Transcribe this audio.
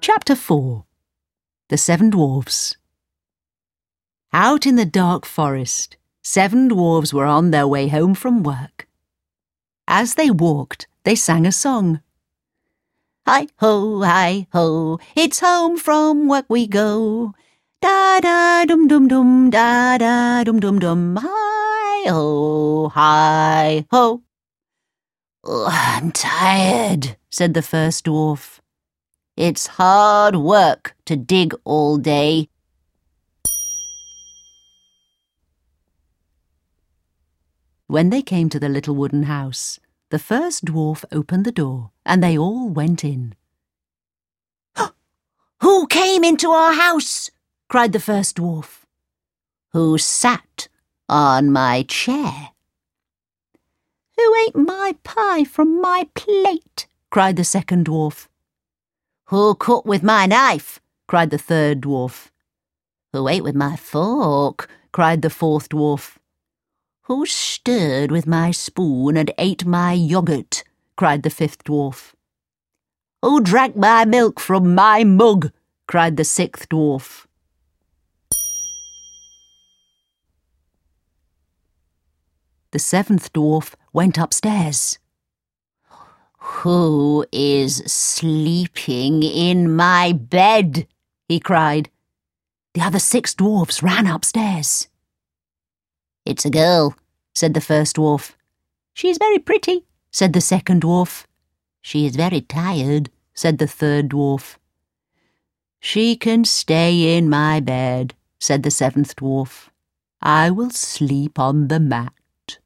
Chapter 4. The Seven Dwarfs. Out in the dark forest, 7 dwarfs were on their way home from work. As they walked, they sang a song. Hi ho, it's home from work we go. Da-da-dum-dum-dum, da-da-dum-dum-dum, hi-ho, hi-ho. I'm tired, said the first dwarf. It's hard work to dig all day. When they came to the little wooden house, the first dwarf opened the door, and they all went in. "Who came into our house?" cried the first dwarf. "Who sat on my chair?" "Who ate my pie from my plate?" cried the second dwarf. "Who cut with my knife?" cried the third dwarf. "Who ate with my fork?" cried the fourth dwarf. "Who stirred with my spoon and ate my yoghurt?" cried the fifth dwarf. "Who drank my milk from my mug?" cried the sixth dwarf. The seventh dwarf went upstairs. "Who is sleeping in my bed?" he cried. The other 6 dwarfs ran upstairs. "It's a girl," said the first dwarf. "She is very pretty," said the second dwarf. "She is very tired," said the third dwarf. "She can stay in my bed," said the seventh dwarf. "I will sleep on the mat."